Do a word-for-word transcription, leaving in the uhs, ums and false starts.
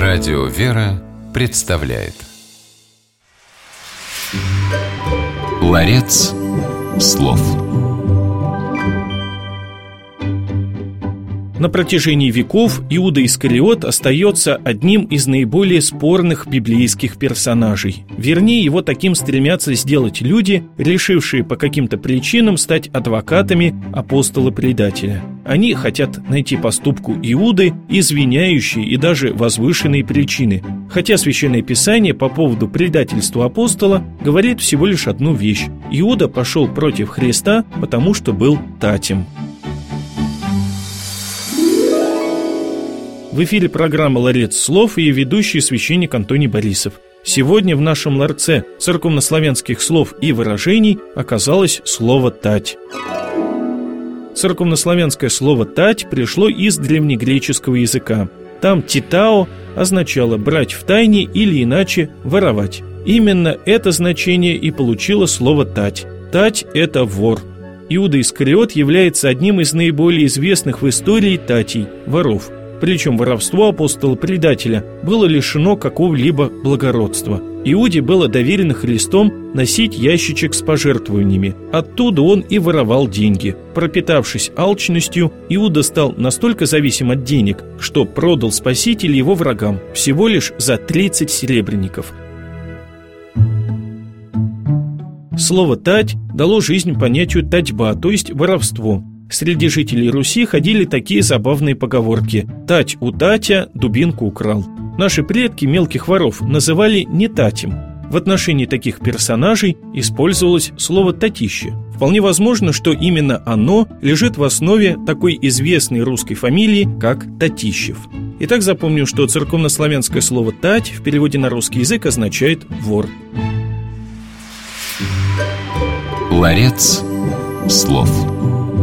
Радио «Вера» представляет Ларец слов. На протяжении веков Иуда Искариот остается одним из наиболее спорных библейских персонажей. Вернее, его таким стремятся сделать люди, решившие по каким-то причинам стать адвокатами апостола-предателя. Они хотят найти поступку Иуды извиняющие и даже возвышенные причины, хотя Священное Писание по поводу предательства апостола говорит всего лишь одну вещь: Иуда пошел против Христа, потому что был татем. В эфире программа «Ларец слов» и ее ведущий священник Антоний Борисов. Сегодня в нашем ларце церковнославянских слов и выражений оказалось слово «тать». Церковнославянское слово «тать» пришло из древнегреческого языка. Там «титао» означало брать в тайне или иначе воровать. Именно это значение и получило слово «тать». Тать – это вор. Иуда Искариот является одним из наиболее известных в истории татей – воров. Причем воровство апостола-предателя было лишено какого-либо благородства. Иуде было доверено Христом носить ящичек с пожертвованиями. Оттуда он и воровал деньги. Пропитавшись алчностью, Иуда стал настолько зависим от денег, что продал Спасителя его врагам всего лишь за тридцать серебряников. Слово «тать» дало жизнь понятию «татьба», то есть воровство. Среди жителей Руси ходили такие забавные поговорки: «Тать у татя дубинку украл». Наши предки мелких воров называли не татем. В отношении таких персонажей использовалось слово «татище». Вполне возможно, что именно оно лежит в основе такой известной русской фамилии, как Татищев. Итак, запомню, что церковнославянское слово «тать» в переводе на русский язык означает «вор». Ларец слов.